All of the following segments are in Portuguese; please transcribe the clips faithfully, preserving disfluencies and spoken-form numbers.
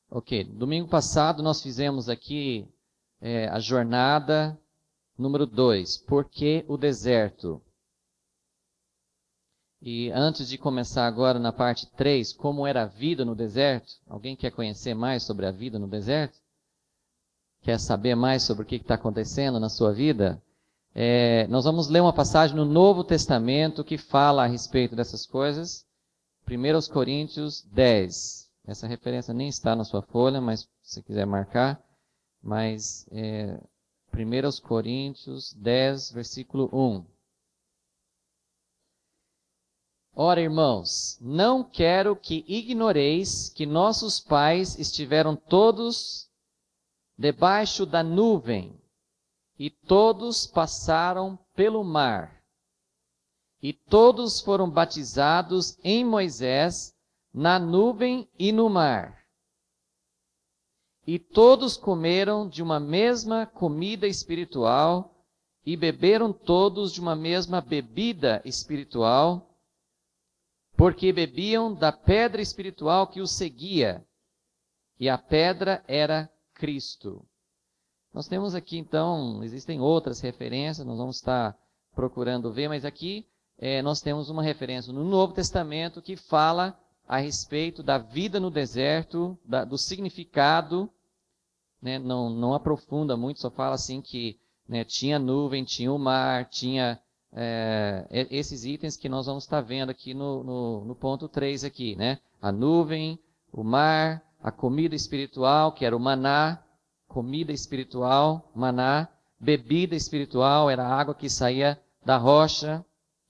Ok, domingo passado nós fizemos aqui é, a jornada número dois, Por que o deserto? E antes de começar agora na parte três, como era a vida no deserto? Alguém quer conhecer mais sobre a vida no deserto? Quer saber mais sobre o que está acontecendo na sua vida? É, nós vamos ler uma passagem no Novo Testamento que fala a respeito dessas coisas. primeira Coríntios dez. Essa referência nem está na sua folha, mas se você quiser marcar. Mas é, primeira Coríntios dez, versículo um. Ora, irmãos, não quero que ignoreis que nossos pais estiveram todos debaixo da nuvem, e todos passaram pelo mar, e todos foram batizados em Moisés, na nuvem e no mar. E todos comeram de uma mesma comida espiritual, e beberam todos de uma mesma bebida espiritual, porque bebiam da pedra espiritual que os seguia, e a pedra era Cristo. Nós temos aqui, então, existem outras referências, nós vamos estar procurando ver, mas aqui é, nós temos uma referência no Novo Testamento que fala a respeito da vida no deserto, da, do significado, né, não, não aprofunda muito, só fala assim que né, tinha nuvem, tinha o mar, tinha é, esses itens que nós vamos estar vendo aqui no, no, no ponto três aqui, né? A nuvem, o mar, a comida espiritual, que era o maná, comida espiritual, maná, bebida espiritual, era a água que saía da rocha.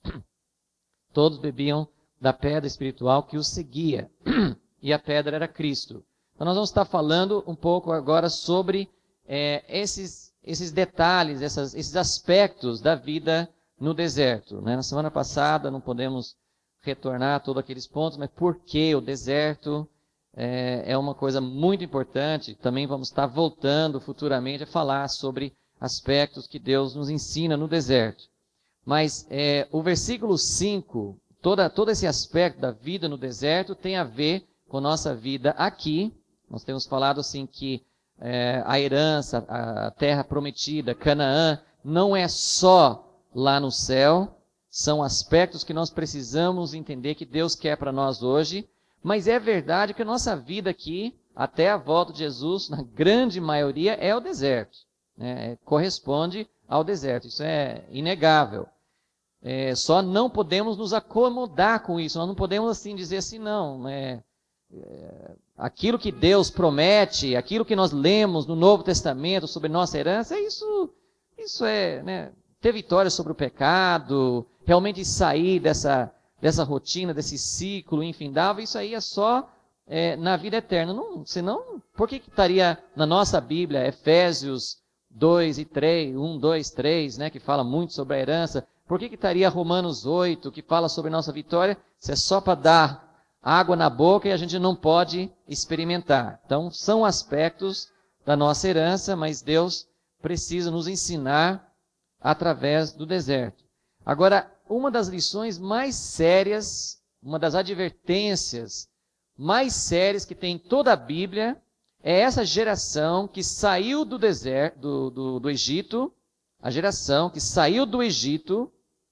Todos bebiam da pedra espiritual que os seguia, e a pedra era Cristo. Então nós vamos estar falando um pouco agora sobre é, esses, esses detalhes, essas, esses aspectos da vida no deserto. Né? Na semana passada não podemos retornar a todos aqueles pontos, mas por que o deserto? É, é uma coisa muito importante. Também vamos estar voltando futuramente a falar sobre aspectos que Deus nos ensina no deserto. Mas é, o versículo cinco, toda, todo esse aspecto da vida no deserto tem a ver com a nossa vida aqui. Nós temos falado assim que é, a herança, a terra prometida, Canaã, não é só lá no céu. São aspectos que nós precisamos entender que Deus quer para nós hoje. Mas é verdade que a nossa vida aqui, até a volta de Jesus, na grande maioria, é o deserto. Né? Corresponde ao deserto. Isso é inegável. É, só não podemos nos acomodar com isso. Nós não podemos assim dizer assim, não. É, é, aquilo que Deus promete, aquilo que nós lemos no Novo Testamento sobre nossa herança, isso, isso é né, ter vitória sobre o pecado, realmente sair dessa... dessa rotina, desse ciclo infindável, isso aí é só é, na vida eterna. Não, senão, por que, que estaria na nossa Bíblia, Efésios dois e três, um, dois, três, né, que fala muito sobre a herança? Por que, que estaria Romanos oito, que fala sobre nossa vitória? Se é só para dar água na boca e a gente não pode experimentar. Então, são aspectos da nossa herança, mas Deus precisa nos ensinar através do deserto. Agora, uma das lições mais sérias, uma das advertências mais sérias que tem em toda a Bíblia é essa geração que saiu do deserto, do, do, do Egito, a geração que saiu do Egito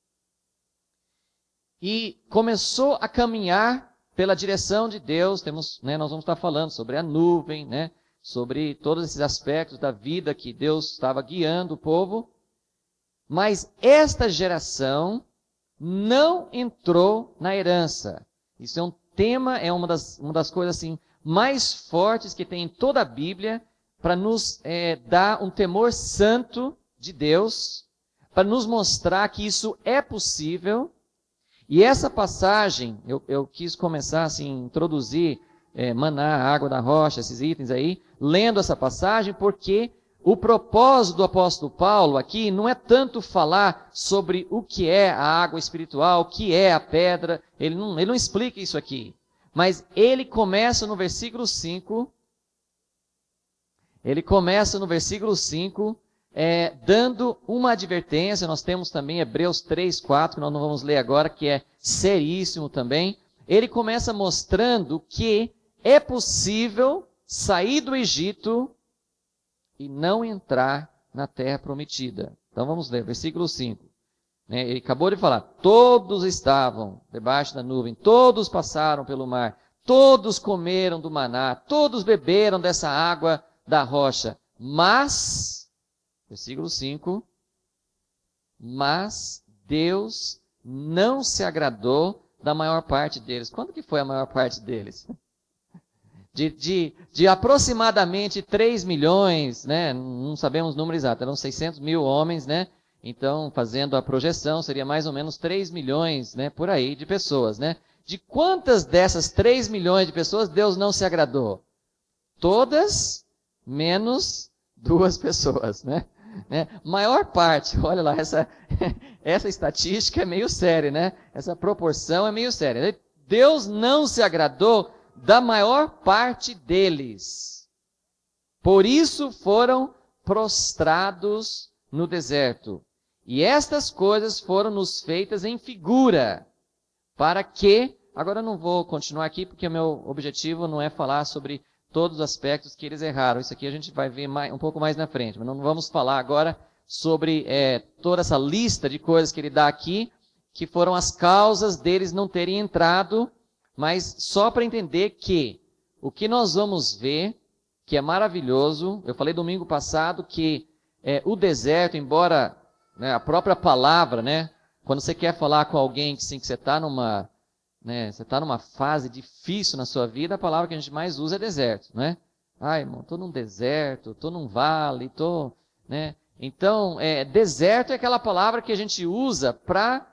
e começou a caminhar pela direção de Deus. Temos, né, nós vamos estar falando sobre a nuvem, né, sobre todos esses aspectos da vida que Deus estava guiando o povo. Mas esta geração não entrou na herança. Isso é um tema, é uma das, uma das coisas assim, mais fortes que tem em toda a Bíblia, para nos é, dar um temor santo de Deus, para nos mostrar que isso é possível. E essa passagem, eu, eu quis começar assim, introduzir é, maná, água da rocha, esses itens aí, lendo essa passagem, porque o propósito do apóstolo Paulo aqui não é tanto falar sobre o que é a água espiritual, o que é a pedra, ele não, ele não explica isso aqui. Mas ele começa no versículo cinco, ele começa no versículo cinco, é, dando uma advertência. Nós temos também Hebreus três, quatro, que nós não vamos ler agora, que é seríssimo também. Ele começa mostrando que é possível sair do Egito e não entrar na terra prometida. Então vamos ler, versículo cinco. Ele acabou de falar, todos estavam debaixo da nuvem, todos passaram pelo mar, todos comeram do maná, todos beberam dessa água da rocha. Mas, versículo cinco, mas Deus não se agradou da maior parte deles. Quando que foi a maior parte deles? De, de, de aproximadamente três milhões, né? Não sabemos o número exato, eram seiscentos mil homens, né? Então, fazendo a projeção, seria mais ou menos três milhões, né? Por aí, de pessoas, né? De quantas dessas três milhões de pessoas Deus não se agradou? Todas, menos duas pessoas, né? né? Maior parte, olha lá, essa, essa estatística é meio séria, né? Essa proporção é meio séria. Deus não se agradou da maior parte deles. Por isso foram prostrados no deserto. E estas coisas foram nos feitas em figura, para que... Agora eu não vou continuar aqui, porque o meu objetivo não é falar sobre todos os aspectos que eles erraram. Isso aqui a gente vai ver mais, um pouco mais na frente. Mas não vamos falar agora sobre é, toda essa lista de coisas que ele dá aqui, que foram as causas deles não terem entrado, mas só para entender que o que nós vamos ver, que é maravilhoso, eu falei domingo passado que é, o deserto, embora né, a própria palavra, né, quando você quer falar com alguém que, sim, que você está numa, né, você está numa fase difícil na sua vida, a palavra que a gente mais usa é deserto, né? Ai, irmão, estou num deserto, estou num vale, estou... Né? Então, é, deserto é aquela palavra que a gente usa para...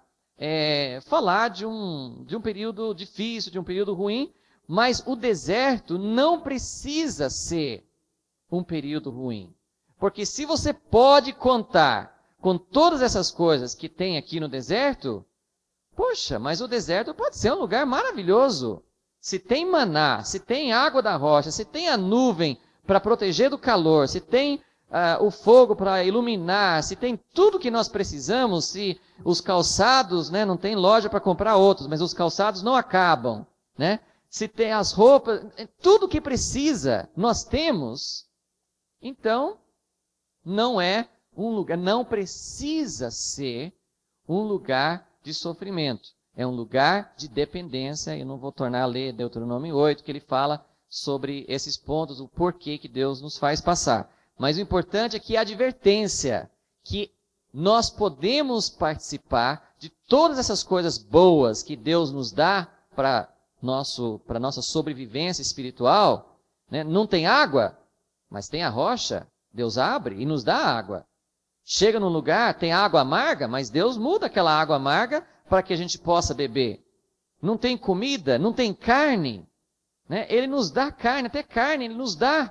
É, falar de um, de um período difícil, de um período ruim, mas o deserto não precisa ser um período ruim. Porque se você pode contar com todas essas coisas que tem aqui no deserto, poxa, mas o deserto pode ser um lugar maravilhoso. Se tem maná, se tem água da rocha, se tem a nuvem para proteger do calor, se tem Uh, o fogo para iluminar, se tem tudo que nós precisamos, se os calçados, né, não tem loja para comprar outros, mas os calçados não acabam, né? Se tem as roupas, tudo que precisa, nós temos, então não é um lugar, não precisa ser um lugar de sofrimento, é um lugar de dependência. Eu não vou tornar a ler Deuteronômio oito, que ele fala sobre esses pontos, o porquê que Deus nos faz passar. Mas o importante é que a advertência, que nós podemos participar de todas essas coisas boas que Deus nos dá para nosso, para nossa sobrevivência espiritual, né? Não tem água, mas tem a rocha, Deus abre e nos dá água. Chega num lugar, tem água amarga, mas Deus muda aquela água amarga para que a gente possa beber. Não tem comida, não tem carne, né? Ele nos dá carne, até carne Ele nos dá.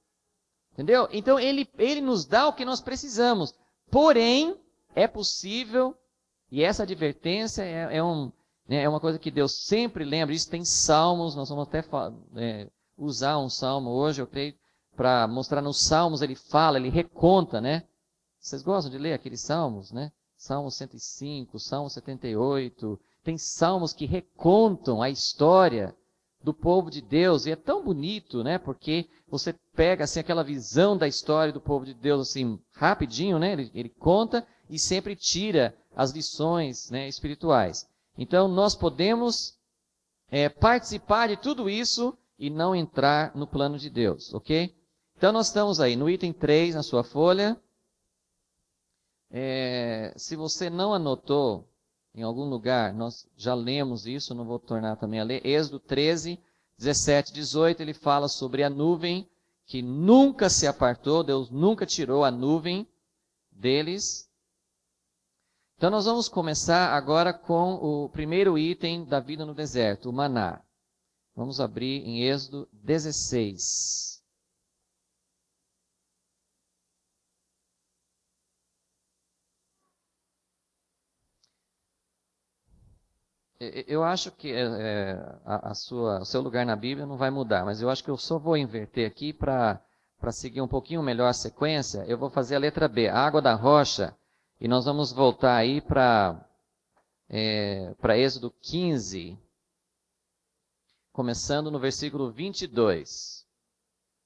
Entendeu? Então, ele, ele nos dá o que nós precisamos. Porém, é possível, e essa advertência é, é, um, né, é uma coisa que Deus sempre lembra. Isso tem salmos, nós vamos até é, usar um salmo hoje, eu creio, para mostrar nos salmos, ele fala, ele reconta, né? Vocês gostam de ler aqueles salmos, né? Salmo cento e cinco, Salmo setenta e oito. Tem salmos que recontam a história do povo de Deus, e é tão bonito, né? Porque você pega assim aquela visão da história do povo de Deus assim rapidinho, né? Ele, ele conta e sempre tira as lições, né, espirituais. Então nós podemos é, participar de tudo isso e não entrar no plano de Deus, ok? Então nós estamos aí no item três na sua folha. É, se você não anotou em algum lugar, nós já lemos isso, não vou tornar também a ler. Êxodo treze, dezessete, dezoito, ele fala sobre a nuvem que nunca se apartou, Deus nunca tirou a nuvem deles. Então nós vamos começar agora com o primeiro item da vida no deserto, o maná. Vamos abrir em Êxodo dezesseis. Eu acho que é, a, a sua, o seu lugar na Bíblia não vai mudar, mas eu acho que eu só vou inverter aqui para para seguir um pouquinho melhor a sequência. Eu vou fazer a letra B, a água da rocha, e nós vamos voltar aí para é, para Êxodo quinze, começando no versículo vinte e dois.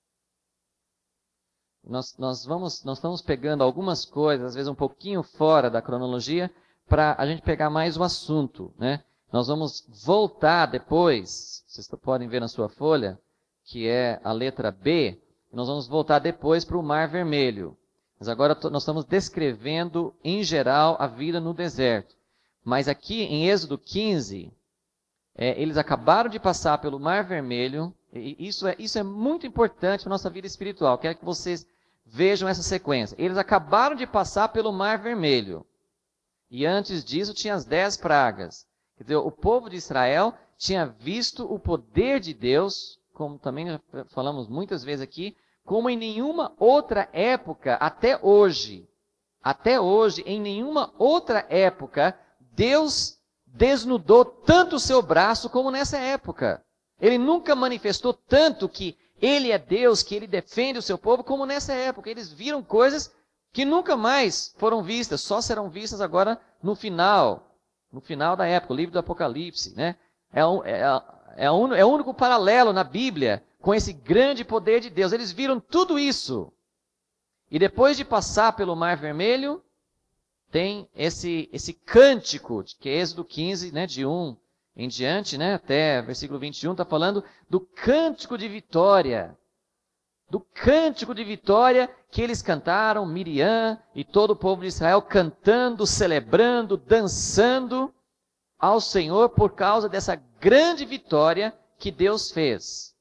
Nós, nós, vamos, nós estamos pegando algumas coisas, às vezes um pouquinho fora da cronologia, para a gente pegar mais o assunto, né? Nós vamos voltar depois, vocês podem ver na sua folha, que é a letra B, nós vamos voltar depois para o Mar Vermelho. Mas agora nós estamos descrevendo, em geral, a vida no deserto. Mas aqui em Êxodo quinze, é, eles acabaram de passar pelo Mar Vermelho, e isso é, isso é muito importante para a nossa vida espiritual. Quero que vocês vejam essa sequência. Eles acabaram de passar pelo Mar Vermelho. E antes disso tinha as dez pragas. Quer dizer, o povo de Israel tinha visto o poder de Deus, como também já falamos muitas vezes aqui, como em nenhuma outra época, até hoje, até hoje, em nenhuma outra época, Deus desnudou tanto o seu braço como nessa época. Ele nunca manifestou tanto que Ele é Deus, que Ele defende o seu povo, como nessa época. Eles viram coisas que nunca mais foram vistas, só serão vistas agora no final, no final da época, o livro do Apocalipse, né? É, um, é, é, um, é o único paralelo na Bíblia com esse grande poder de Deus. Eles viram tudo isso. E depois de passar pelo Mar Vermelho, tem esse, esse cântico, que é Êxodo quinze, né, de um em diante, né, até versículo vinte e um, está falando do cântico de vitória. Do cântico de vitória que eles cantaram, Miriam e todo o povo de Israel cantando, celebrando, dançando ao Senhor por causa dessa grande vitória que Deus fez.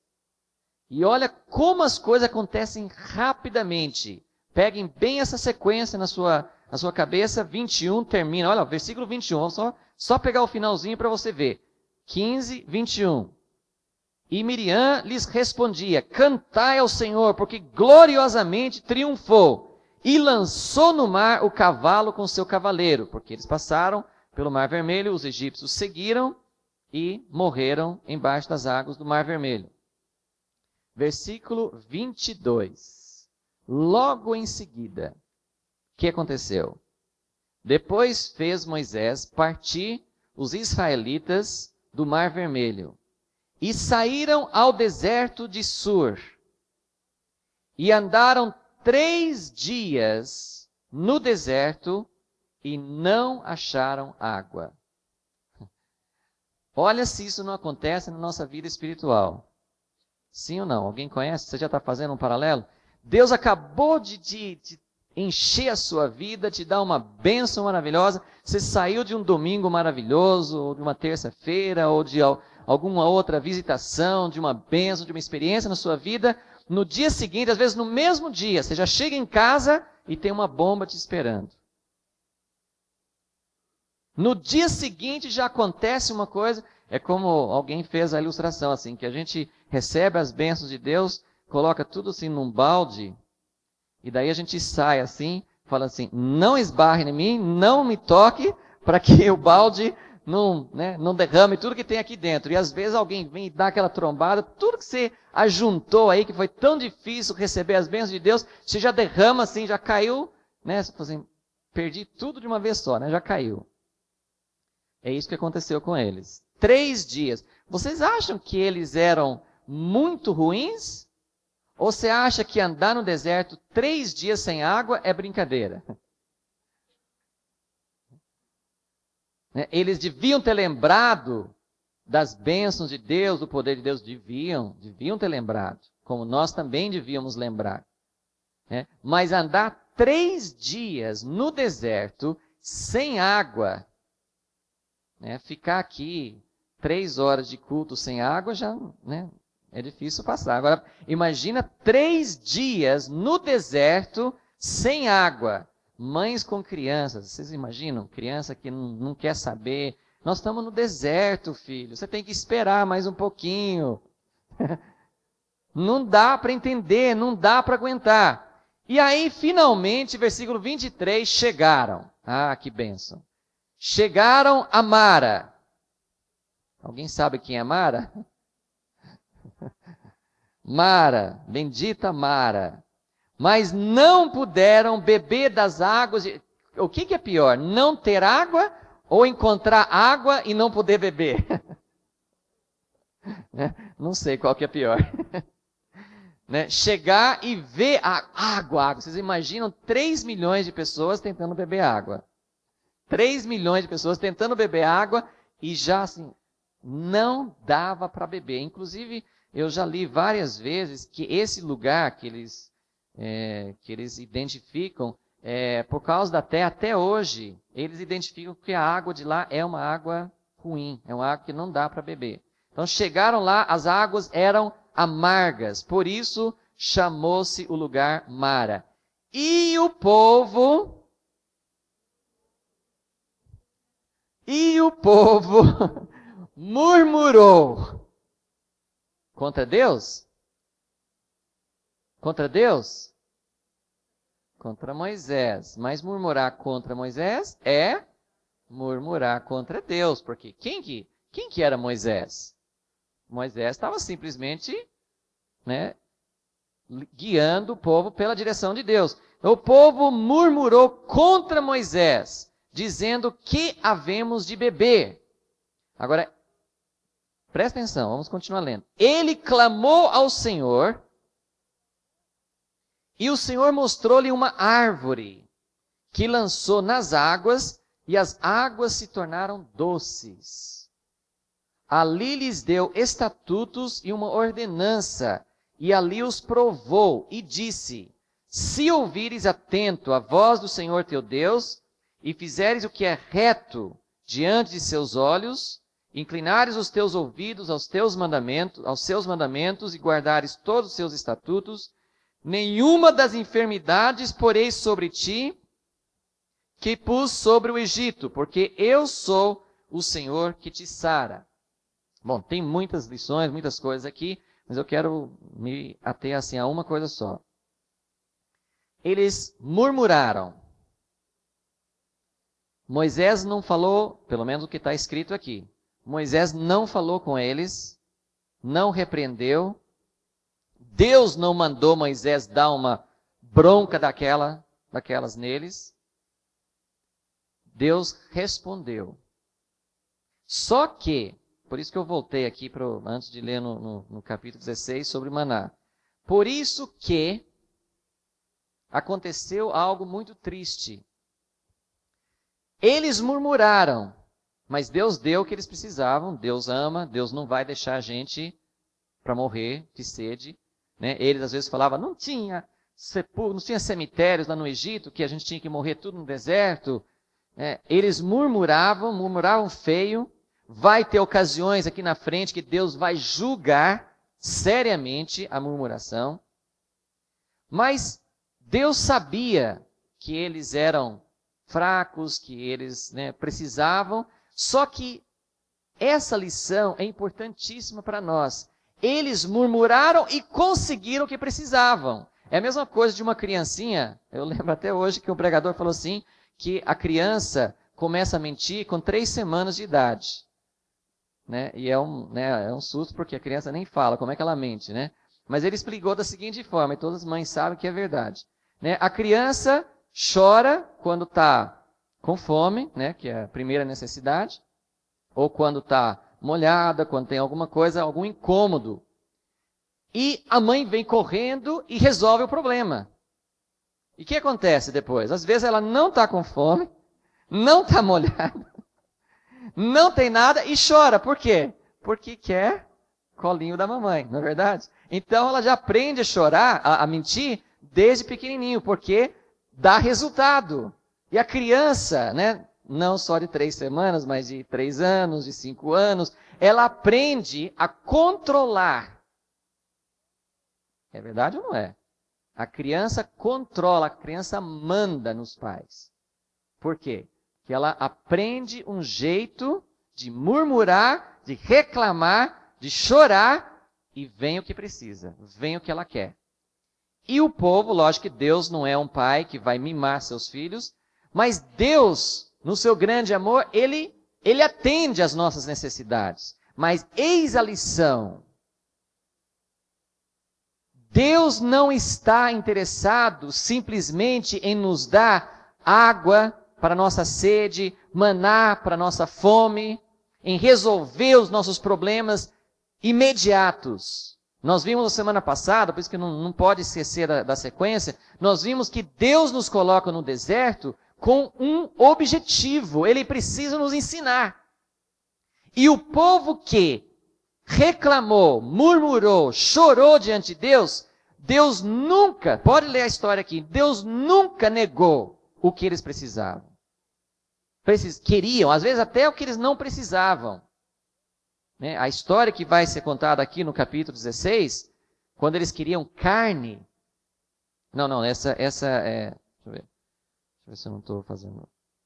E olha como as coisas acontecem rapidamente. Peguem bem essa sequência na sua, na sua cabeça. vinte e um termina, olha, versículo vinte e um, só, só pegar o finalzinho para você ver. quinze, vinte e um. E Miriam lhes respondia, cantai ao Senhor, porque gloriosamente triunfou, e lançou no mar o cavalo com seu cavaleiro, porque eles passaram pelo Mar Vermelho, os egípcios seguiram e morreram embaixo das águas do Mar Vermelho. Versículo vinte e dois. Logo em seguida, o que aconteceu? Depois fez Moisés partir os israelitas do Mar Vermelho, e saíram ao deserto de Sur, e andaram três dias no deserto, e não acharam água. Olha se isso não acontece na nossa vida espiritual. Sim ou não? Alguém conhece? Você já está fazendo um paralelo? Deus acabou de, de, de encher a sua vida, te dar uma bênção maravilhosa. Você saiu de um domingo maravilhoso, ou de uma terça-feira, ou de alguma outra visitação, de uma bênção, de uma experiência na sua vida. No dia seguinte, às vezes no mesmo dia, você já chega em casa e tem uma bomba te esperando. No dia seguinte já acontece uma coisa, é como alguém fez a ilustração, assim, que a gente recebe as bênçãos de Deus, coloca tudo assim num balde, e daí a gente sai assim, fala assim, não esbarre em mim, não me toque, para que o balde não, né, não derrame tudo que tem aqui dentro. E às vezes alguém vem e dá aquela trombada, tudo que você ajuntou aí, que foi tão difícil receber as bênçãos de Deus, você já derrama assim, já caiu, né, você fala assim, perdi tudo de uma vez só, né, já caiu. É isso que aconteceu com eles. Três dias. Vocês acham que eles eram muito ruins? Ou você acha que andar no deserto três dias sem água é brincadeira? Eles deviam ter lembrado das bênçãos de Deus, do poder de Deus. Deviam, deviam ter lembrado. Como nós também devíamos lembrar. Mas andar três dias no deserto sem água, né, ficar aqui três horas de culto sem água já, né, é difícil passar. Agora, imagina três dias no deserto sem água. Mães com crianças, vocês imaginam? Criança que não, não quer saber. Nós estamos no deserto, filho. Você tem que esperar mais um pouquinho. Não dá para entender, não dá para aguentar. E aí, finalmente, versículo vinte e três, chegaram. Ah, que bênção. Chegaram a Mara. Alguém sabe quem é Mara? Mara, bendita Mara. Mas não puderam beber das águas. De... O que, que é pior? Não ter água ou encontrar água e não poder beber? Não sei qual que é pior. né, chegar e ver a água, água. Vocês imaginam três milhões de pessoas tentando beber água. três milhões de pessoas tentando beber água e já assim, não dava para beber. Inclusive, eu já li várias vezes que esse lugar que eles, é, que eles identificam, é, por causa da terra, até hoje, eles identificam que a água de lá é uma água ruim, é uma água que não dá para beber. Então chegaram lá, as águas eram amargas, por isso chamou-se o lugar Mara. E o povo, e o povo murmurou contra Deus? Contra Deus? Contra Moisés. Mas murmurar contra Moisés é murmurar contra Deus, porque quem que, quem que era Moisés? Moisés estava simplesmente, né, guiando o povo pela direção de Deus. O povo murmurou contra Moisés, dizendo que havemos de beber. Agora, presta atenção, vamos continuar lendo. Ele clamou ao Senhor, e o Senhor mostrou-lhe uma árvore, que lançou nas águas, e as águas se tornaram doces. Ali lhes deu estatutos e uma ordenança, e ali os provou, e disse: se ouvires atento a voz do Senhor teu Deus, e fizeres o que é reto diante de seus olhos, inclinares os teus ouvidos aos teus mandamentos, aos seus mandamentos, e guardares todos os seus estatutos, nenhuma das enfermidades porei sobre ti, que pus sobre o Egito, porque eu sou o Senhor que te sara. Bom, tem muitas lições, muitas coisas aqui, mas eu quero me ater assim a uma coisa só. Eles murmuraram. Moisés não falou, pelo menos o que está escrito aqui. Moisés não falou com eles, não repreendeu. Deus não mandou Moisés dar uma bronca daquela, daquelas neles. Deus respondeu. Só que, por isso que eu voltei aqui, pro, antes de ler no, no, no capítulo dezesseis sobre maná. Por isso que aconteceu algo muito triste. Eles murmuraram, mas Deus deu o que eles precisavam. Deus ama, Deus não vai deixar a gente para morrer de sede. Né? Eles às vezes falavam, não tinha, sepul- não tinha cemitérios lá no Egito, que a gente tinha que morrer tudo no deserto. É, eles murmuravam, murmuravam feio. Vai ter ocasiões aqui na frente que Deus vai julgar seriamente a murmuração. Mas Deus sabia que eles eram fracos, que eles, né, precisavam. Só que essa lição é importantíssima para nós. Eles murmuraram e conseguiram o que precisavam. É a mesma coisa de uma criancinha. Eu lembro até hoje que o pregador falou assim, que a criança começa a mentir com três semanas de idade. Né? E é um, né, é um susto porque a criança nem fala como é que ela mente. Né? Mas ele explicou da seguinte forma, e todas as mães sabem que é verdade. Né? A criança chora quando está com fome, né, que é a primeira necessidade, ou quando está molhada, quando tem alguma coisa, algum incômodo. E a mãe vem correndo e resolve o problema. E o que acontece depois? Às vezes ela não está com fome, não está molhada, não tem nada e chora. Por quê? Porque quer colinho da mamãe, não é verdade? Então ela já aprende a chorar, a, a mentir, desde pequenininho, porque dá resultado. E a criança, né, não só de três semanas, mas de três anos, de cinco anos, ela aprende a controlar. É verdade ou não é? A criança controla, a criança manda nos pais. Por quê? Porque ela aprende um jeito de murmurar, de reclamar, de chorar, e vem o que precisa, vem o que ela quer. E o povo, lógico que Deus não é um pai que vai mimar seus filhos, mas Deus, no seu grande amor, Ele, ele atende às nossas necessidades. Mas eis a lição. Deus não está interessado simplesmente em nos dar água para nossa sede, maná para nossa fome, em resolver os nossos problemas imediatos. Nós vimos na semana passada, por isso que não, não pode esquecer da, da sequência, nós vimos que Deus nos coloca no deserto com um objetivo. Ele precisa nos ensinar. E o povo que reclamou, murmurou, chorou diante de Deus, Deus nunca, pode ler a história aqui, Deus nunca negou o que eles precisavam. Precis, queriam, às vezes até o que eles não precisavam. Né? A história que vai ser contada aqui no capítulo dezesseis, quando eles queriam carne. Não, não, essa, essa é. Deixa eu ver. Deixa eu ver se eu não estou fazendo.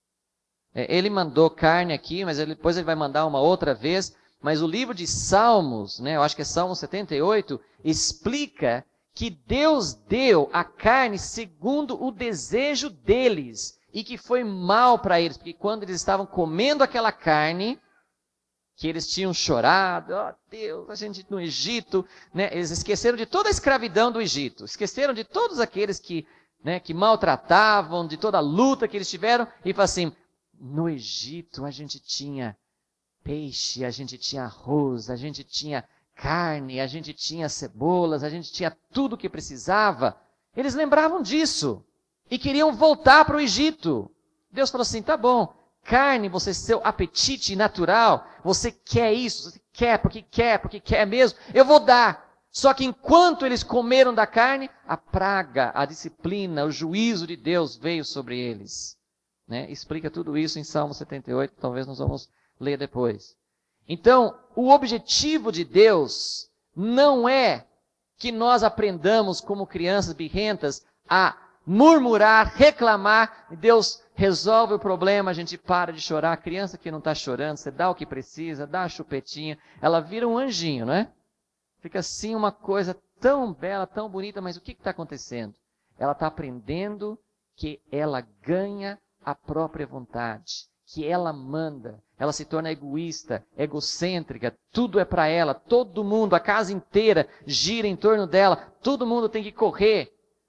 É, ele mandou carne aqui, mas ele, depois ele vai mandar uma outra vez. Mas o livro de Salmos, né, eu acho que é Salmo setenta e oito, explica que Deus deu a carne segundo o desejo deles. E que foi mal para eles, porque quando eles estavam comendo aquela carne, que eles tinham chorado, ó oh, Deus, a gente no Egito, né? Eles esqueceram de toda a escravidão do Egito, esqueceram de todos aqueles que, né, que maltratavam, de toda a luta que eles tiveram, e falaram assim, no Egito a gente tinha peixe, a gente tinha arroz, a gente tinha carne, a gente tinha cebolas, a gente tinha tudo o que precisava. Eles lembravam disso e queriam voltar para o Egito. Deus falou assim, tá bom, carne, você, seu apetite natural, você quer isso, você quer, porque quer, porque quer mesmo, eu vou dar. Só que enquanto eles comeram da carne, a praga, a disciplina, o juízo de Deus veio sobre eles. Né? Explica tudo isso em Salmo setenta e oito, talvez nós vamos ler depois. Então, o objetivo de Deus não é que nós aprendamos como crianças birrentas a murmurar, reclamar, Deus resolve o problema, a gente para de chorar. A criança que não está chorando, você dá o que precisa, dá a chupetinha, ela vira um anjinho, não é? Fica assim uma coisa tão bela, tão bonita, mas o que está acontecendo? Ela está aprendendo que ela ganha a própria vontade, que ela manda, ela se torna egoísta, egocêntrica, tudo é para ela, todo mundo, a casa inteira gira em torno dela, todo mundo tem que correr.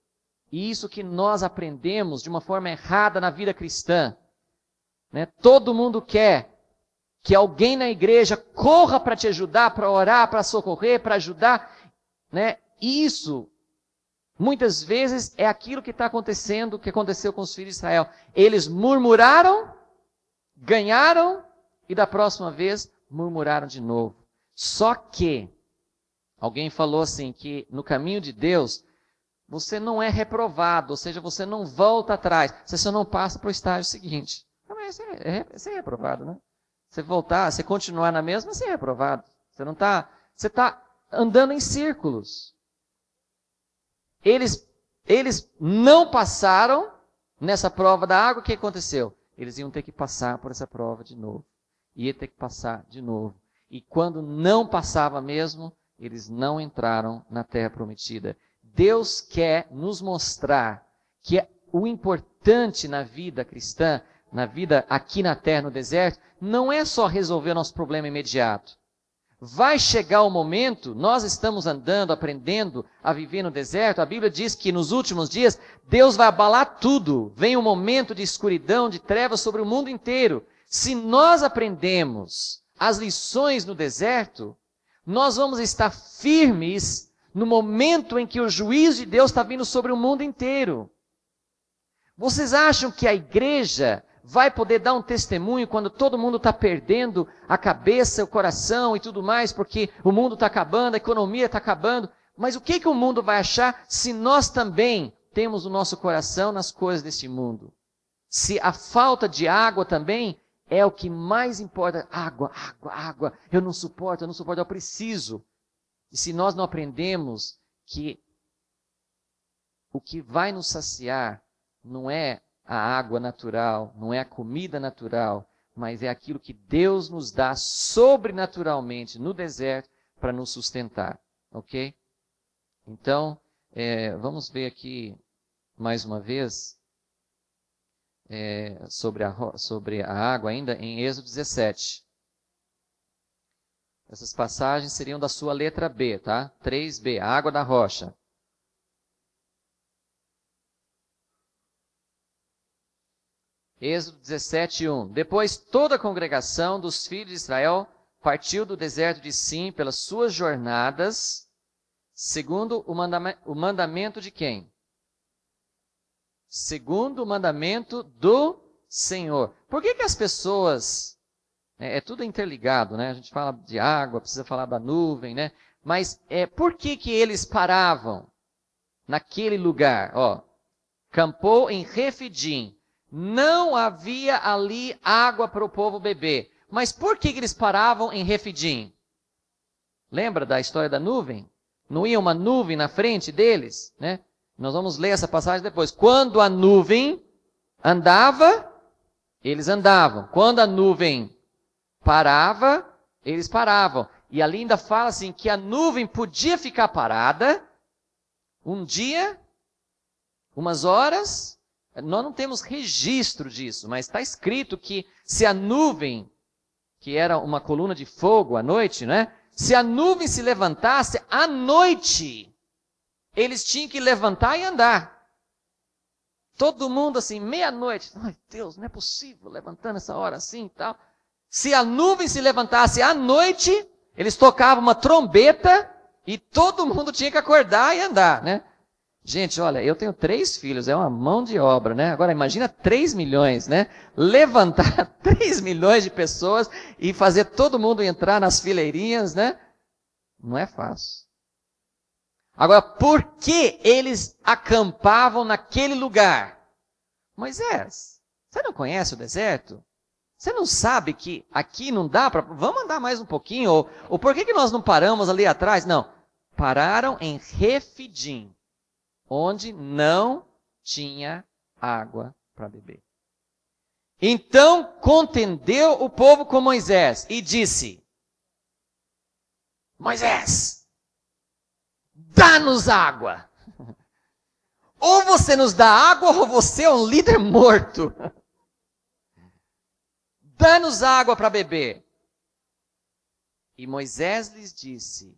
E isso que nós aprendemos de uma forma errada na vida cristã. Né? Todo mundo quer que alguém na igreja corra para te ajudar, para orar, para socorrer, para ajudar. Né? E isso, muitas vezes, é aquilo que está acontecendo, que aconteceu com os filhos de Israel. Eles murmuraram, ganharam, e da próxima vez murmuraram de novo. Só que, alguém falou assim, que no caminho de Deus, você não é reprovado, ou seja, você não volta atrás, você só não passa para o estágio seguinte. Mas você é, você é reprovado, né? Você voltar, você continuar na mesma, você é reprovado. Você não está, você está andando em círculos. Eles, eles não passaram nessa prova da água, o que aconteceu? Eles iam ter que passar por essa prova de novo. Ia ter que passar de novo. E quando não passava mesmo, eles não entraram na terra prometida. Deus quer nos mostrar que o importante na vida cristã, na vida aqui na terra, no deserto, não é só resolver o nosso problema imediato. Vai chegar o momento, nós estamos andando, aprendendo a viver no deserto, a Bíblia diz que nos últimos dias, Deus vai abalar tudo. Vem um momento de escuridão, de trevas sobre o mundo inteiro. Se nós aprendemos as lições no deserto, nós vamos estar firmes no momento em que o juízo de Deus está vindo sobre o mundo inteiro. Vocês acham que a igreja vai poder dar um testemunho quando todo mundo está perdendo a cabeça, o coração e tudo mais, porque o mundo está acabando, a economia está acabando? Mas o que, que o mundo vai achar se nós também temos o nosso coração nas coisas deste mundo? Se a falta de água também é o que mais importa. Água, água, água. Eu não suporto, eu não suporto, eu preciso. E se nós não aprendemos que o que vai nos saciar não é a água natural, não é a comida natural, mas é aquilo que Deus nos dá sobrenaturalmente no deserto para nos sustentar, ok? Então, é, vamos ver aqui mais uma vez é, sobre, a, sobre a água ainda em Êxodo dezessete. Essas passagens seriam da sua letra B, tá? três B, a água da rocha. Êxodo dezessete, um. Depois toda a congregação dos filhos de Israel partiu do deserto de Sim pelas suas jornadas, Segundo o, mandam- o mandamento de quem? Segundo o mandamento do Senhor. Por que que as pessoas... É, é tudo interligado, né? A gente fala de água, precisa falar da nuvem, né? Mas é, por que que eles paravam naquele lugar? Ó, campou em Refidim. Não havia ali água para o povo beber. Mas por que que eles paravam em Refidim? Lembra da história da nuvem? Não ia uma nuvem na frente deles, né? Nós vamos ler essa passagem depois. Quando a nuvem andava, eles andavam. Quando a nuvem parava, eles paravam. E ali ainda fala assim que a nuvem podia ficar parada um dia, umas horas. Nós não temos registro disso, mas está escrito que se a nuvem, que era uma coluna de fogo à noite, né? Se a nuvem se levantasse à noite, eles tinham que levantar e andar. Todo mundo assim, meia-noite. Ai, Deus, não é possível, levantando essa hora assim e tal. Se a nuvem se levantasse à noite, eles tocavam uma trombeta e todo mundo tinha que acordar e andar, né? Gente, olha, eu tenho três filhos, é uma mão de obra, né? Agora imagina três milhões, né? Levantar três milhões de pessoas e fazer todo mundo entrar nas fileirinhas, né? Não é fácil. Agora, por que eles acampavam naquele lugar? Moisés, você não conhece o deserto? Você não sabe que aqui não dá para... Vamos andar mais um pouquinho? Ou, ou por que que nós não paramos ali atrás? Não, pararam em Refidim, onde não tinha água para beber. Então contendeu o povo com Moisés e disse: Moisés, dá-nos água. Ou você nos dá água ou você é um líder morto. Dá-nos água para beber. E Moisés lhes disse: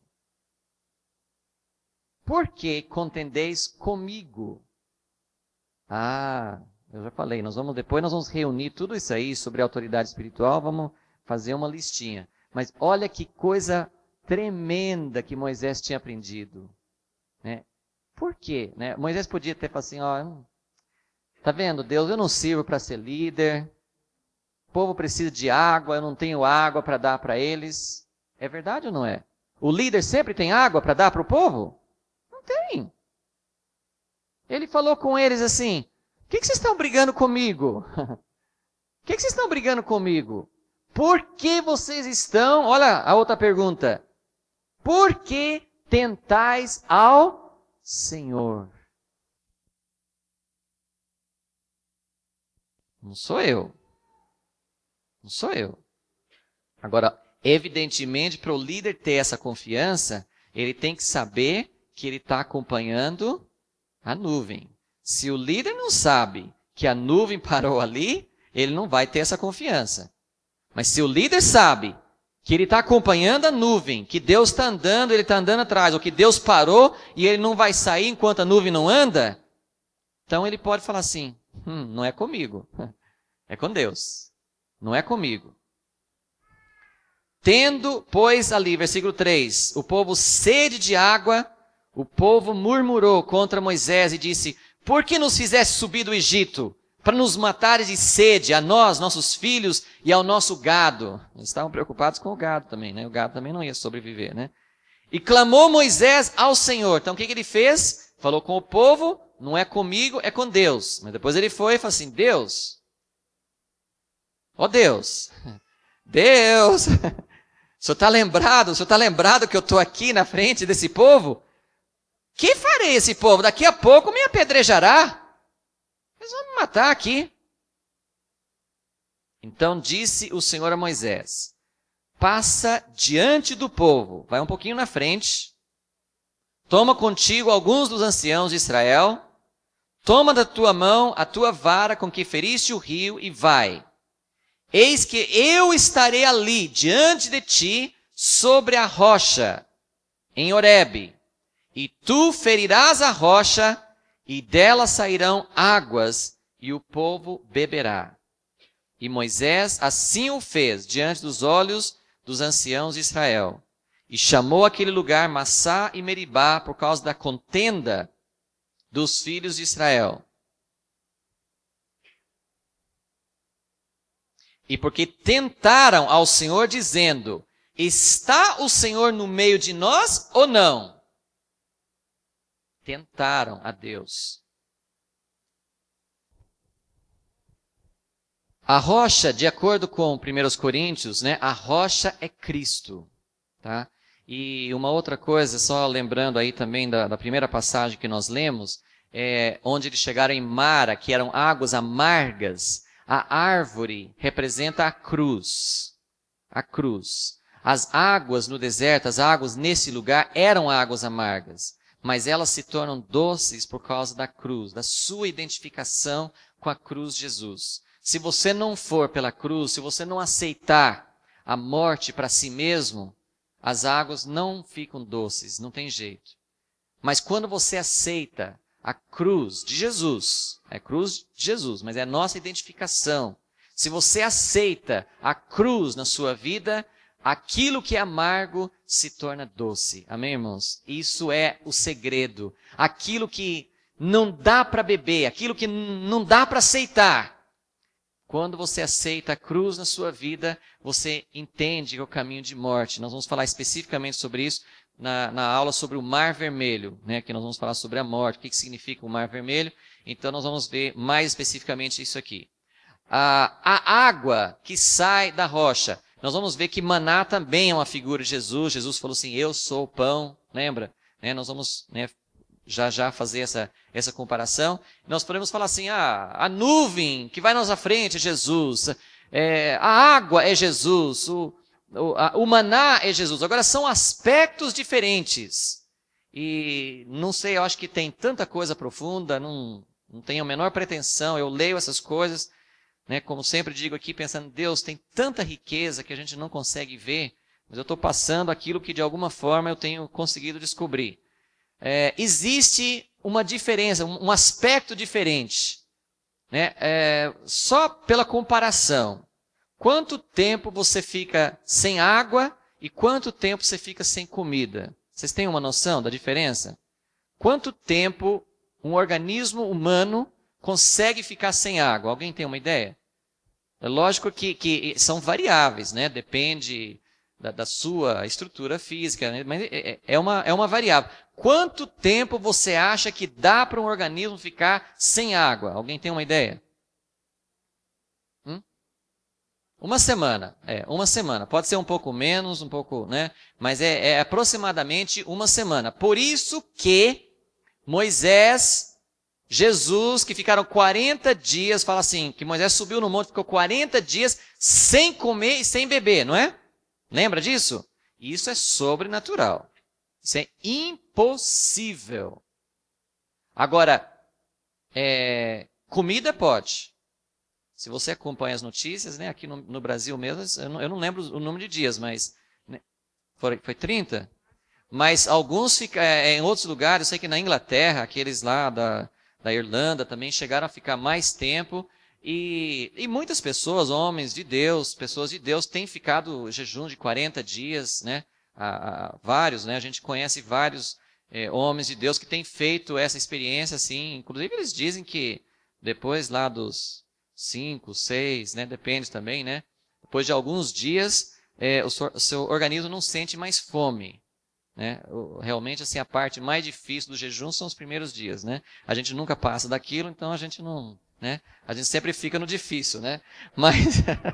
por que contendeis comigo? Ah, eu já falei, nós vamos depois nós vamos reunir tudo isso aí sobre autoridade espiritual, vamos fazer uma listinha. Mas olha que coisa tremenda que Moisés tinha aprendido, né? Por quê? Né? Moisés podia ter falado assim, ó, tá vendo, Deus, eu não sirvo para ser líder, o povo precisa de água, eu não tenho água para dar para eles. É verdade ou não é? O líder sempre tem água para dar para o povo? Não tem. Ele falou com eles assim, o que, que vocês estão brigando comigo? O que, que vocês estão brigando comigo? Por que vocês estão... Olha a outra pergunta. Por que tentais ao Senhor? Não sou eu. Não sou eu. Agora, evidentemente, para o líder ter essa confiança, ele tem que saber que ele está acompanhando a nuvem. Se o líder não sabe que a nuvem parou ali, ele não vai ter essa confiança. Mas se o líder sabe que ele está acompanhando a nuvem, que Deus está andando, ele está andando atrás, ou que Deus parou e ele não vai sair enquanto a nuvem não anda, então ele pode falar assim, hum, não é comigo, é com Deus, não é comigo. Tendo, pois, ali, versículo três, o povo sede de água, o povo murmurou contra Moisés e disse, por que nos fizeste subir do Egito? Para nos matares de sede, a nós, nossos filhos e ao nosso gado. Eles estavam preocupados com o gado também, né? O gado também não ia sobreviver, né? E clamou Moisés ao Senhor. Então o que, que ele fez? Falou com o povo, não é comigo, é com Deus. Mas depois ele foi e falou assim, Deus, ó oh Deus, Deus, o senhor está lembrado, o senhor está lembrado que eu estou aqui na frente desse povo? Que farei esse povo? Daqui a pouco me apedrejará. Eles vão me matar aqui. Então disse o Senhor a Moisés, passa diante do povo, vai um pouquinho na frente, toma contigo alguns dos anciãos de Israel, toma da tua mão a tua vara com que feriste o rio e vai. Eis que eu estarei ali diante de ti sobre a rocha, em Horebe, e tu ferirás a rocha, e dela sairão águas, e o povo beberá. E Moisés assim o fez diante dos olhos dos anciãos de Israel. E chamou aquele lugar Massá e Meribá por causa da contenda dos filhos de Israel. E porque tentaram ao Senhor dizendo, está o Senhor no meio de nós ou não? Tentaram a Deus. A rocha, de acordo com primeira Coríntios, né, a rocha é Cristo. Tá? E uma outra coisa, só lembrando aí também da, da primeira passagem que nós lemos, é, onde eles chegaram em Mara, que eram águas amargas, a árvore representa a cruz. A cruz. As águas no deserto, as águas nesse lugar eram águas amargas, mas elas se tornam doces por causa da cruz, da sua identificação com a cruz de Jesus. Se você não for pela cruz, se você não aceitar a morte para si mesmo, as águas não ficam doces, não tem jeito. Mas quando você aceita a cruz de Jesus, é a cruz de Jesus, mas é a nossa identificação. Se você aceita a cruz na sua vida, aquilo que é amargo se torna doce. Amém, irmãos? Isso é o segredo. Aquilo que não dá para beber, aquilo que não dá para aceitar. Quando você aceita a cruz na sua vida, você entende que é o caminho de morte. Nós vamos falar especificamente sobre isso na, na aula sobre o Mar Vermelho, né? Que nós vamos falar sobre a morte, o que, que significa o Mar Vermelho. Então nós vamos ver mais especificamente isso aqui. A, a água que sai da rocha. Nós vamos ver que maná também é uma figura de Jesus. Jesus falou assim, eu sou o pão, lembra? Né? Nós vamos... Né, já já fazer essa, essa comparação. Nós podemos falar assim, ah, a nuvem que vai na nossa frente é Jesus, é, a água é Jesus, o, o, a, o maná é Jesus. Agora são aspectos diferentes. E não sei, eu acho que tem tanta coisa profunda, não, não tenho a menor pretensão, eu leio essas coisas, né, como sempre digo aqui, pensando, Deus, tem tanta riqueza que a gente não consegue ver, mas eu estou passando aquilo que de alguma forma eu tenho conseguido descobrir. É, existe uma diferença, um, um aspecto diferente, né? É, só pela comparação. Quanto tempo você fica sem água e quanto tempo você fica sem comida? Vocês têm uma noção da diferença? Quanto tempo um organismo humano consegue ficar sem água? Alguém tem uma ideia? É lógico que, que são variáveis, né? Depende da, da sua estrutura física, né? Mas é, é, uma, é uma variável. Quanto tempo você acha que dá para um organismo ficar sem água? Alguém tem uma ideia? Hum? Uma semana. É, uma semana. Pode ser um pouco menos, um pouco, né? Mas é, é aproximadamente uma semana. Por isso que Moisés, Jesus, que ficaram quarenta dias, fala assim, que Moisés subiu no monte, ficou quarenta dias sem comer e sem beber, não é? Lembra disso? Isso é sobrenatural. Isso é impossível. Agora, é, comida pode. Se você acompanha as notícias, né, aqui no, no Brasil mesmo, eu não, eu não lembro o número de dias, mas né, foi, foi trinta? Mas alguns, fica, é, em outros lugares, eu sei que na Inglaterra, aqueles lá da, da Irlanda também chegaram a ficar mais tempo. E, e muitas pessoas, homens de Deus, pessoas de Deus, têm ficado jejum de quarenta dias, né? A, a, vários, né? A gente conhece vários é, homens de Deus que têm feito essa experiência, assim. Inclusive eles dizem que depois lá dos cinco, seis, né? Depende também, né? Depois de alguns dias, é, o, seu, o seu organismo não sente mais fome. Né? O, realmente, assim, a parte mais difícil do jejum são os primeiros dias, né? A gente nunca passa daquilo, então a gente não... Né? A gente sempre fica no difícil, né? Mas,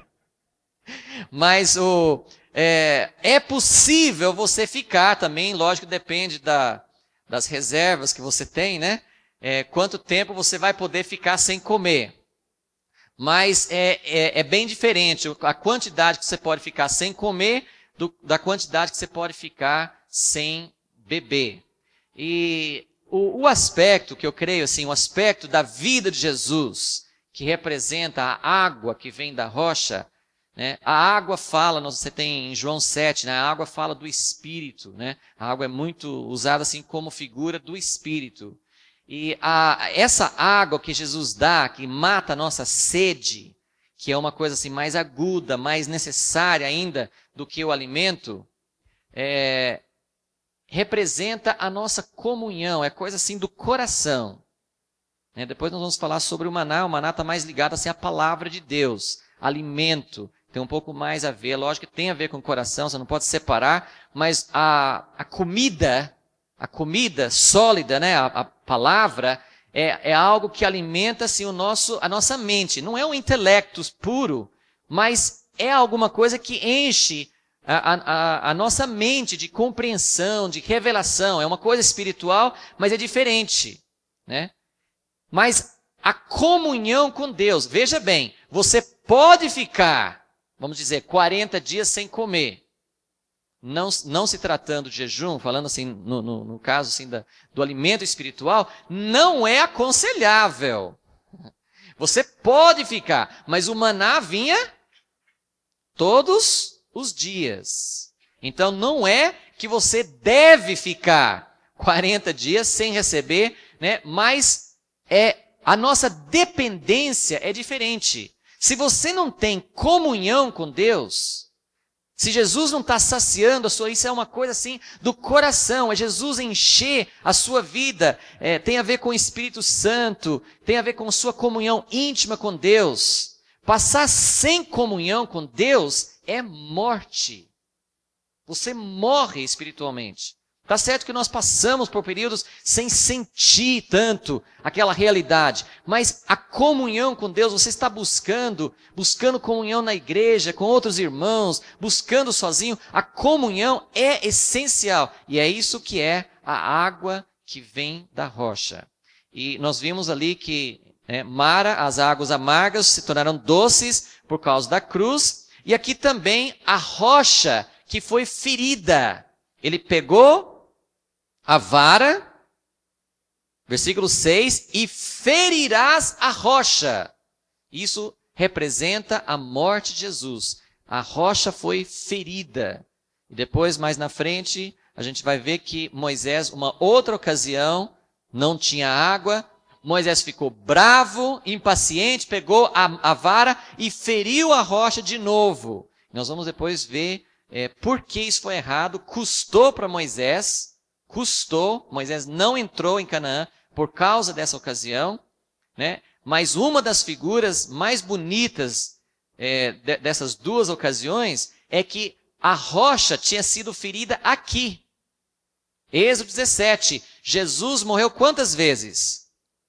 mas o, é, é possível você ficar também, lógico que depende da, das reservas que você tem, né? É, quanto tempo você vai poder ficar sem comer. Mas é, é, é bem diferente a quantidade que você pode ficar sem comer do, da quantidade que você pode ficar sem beber. E... O, o aspecto que eu creio, assim, o aspecto da vida de Jesus, que representa a água que vem da rocha, né? A água fala, você tem em João sete, né? A água fala do Espírito, né? A água é muito usada assim como figura do Espírito. E a, essa água que Jesus dá, que mata a nossa sede, que é uma coisa assim mais aguda, mais necessária ainda do que o alimento, é, representa a nossa comunhão, é coisa assim do coração. É, depois nós vamos falar sobre o maná, o maná está mais ligado assim, à palavra de Deus, alimento, tem um pouco mais a ver, lógico que tem a ver com o coração, você não pode separar, mas a, a comida, a comida sólida, né, a, a palavra, é, é algo que alimenta assim, o nosso, a nossa mente, não é um intelecto puro, mas é alguma coisa que enche A, a, a nossa mente de compreensão, de revelação. É uma coisa espiritual, mas é diferente, né? Mas a comunhão com Deus, veja bem, você pode ficar, vamos dizer, quarenta dias sem comer. Não, não se tratando de jejum, falando assim, no, no, no caso assim da, do alimento espiritual, não é aconselhável. Você pode ficar, mas o maná vinha todos os dias. Então não é que você deve ficar quarenta dias sem receber, né? Mas é a nossa dependência é diferente. Se você não tem comunhão com Deus, se Jesus não está saciando a sua, isso é uma coisa assim do coração, é Jesus encher a sua vida, é, tem a ver com o Espírito Santo, tem a ver com sua comunhão íntima com Deus. Passar sem comunhão com Deus é morte. Você morre espiritualmente. Está certo que nós passamos por períodos sem sentir tanto aquela realidade, mas a comunhão com Deus, você está buscando, buscando comunhão na igreja, com outros irmãos, buscando sozinho, a comunhão é essencial. E é isso que é a água que vem da rocha. E nós vimos ali que é, Mara, as águas amargas se tornaram doces por causa da cruz, e aqui também a rocha que foi ferida. Ele pegou a vara, versículo seis, e ferirás a rocha. Isso representa a morte de Jesus. A rocha foi ferida. E depois, mais na frente, a gente vai ver que Moisés, uma outra ocasião, não tinha água. Moisés ficou bravo, impaciente, pegou a, a vara e feriu a rocha de novo. Nós vamos depois ver é, por que isso foi errado. Custou para Moisés. Custou, Moisés não entrou em Canaã por causa dessa ocasião, né? Mas uma das figuras mais bonitas é, de, dessas duas ocasiões é que a rocha tinha sido ferida aqui. Êxodo dezessete, Jesus morreu quantas vezes?